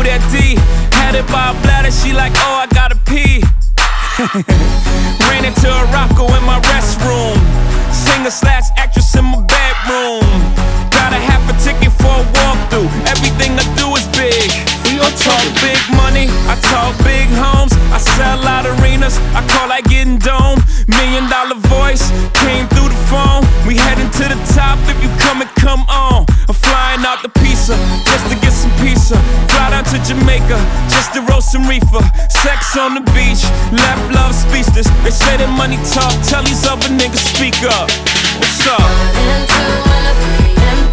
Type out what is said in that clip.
that D. Had it by a bladder, she like, oh, I gotta pee. Ran into a Rocco in my restroom. Singer/actress in my bedroom. Got a half a ticket for a walkthrough. Everything I do is big. I talk big money, I talk big homes. I sell out arenas, I call that getting dome. $1 million voice came through the phone. We heading to the top, if you come and come on. I'm flying out to Pisa, just to get some pizza. Fly down to Jamaica, just to roast some reefer. Sex on the beach, left love speechless. They say that money talk, tell these other niggas speak up. What's up? 1 and 2 and a 3 and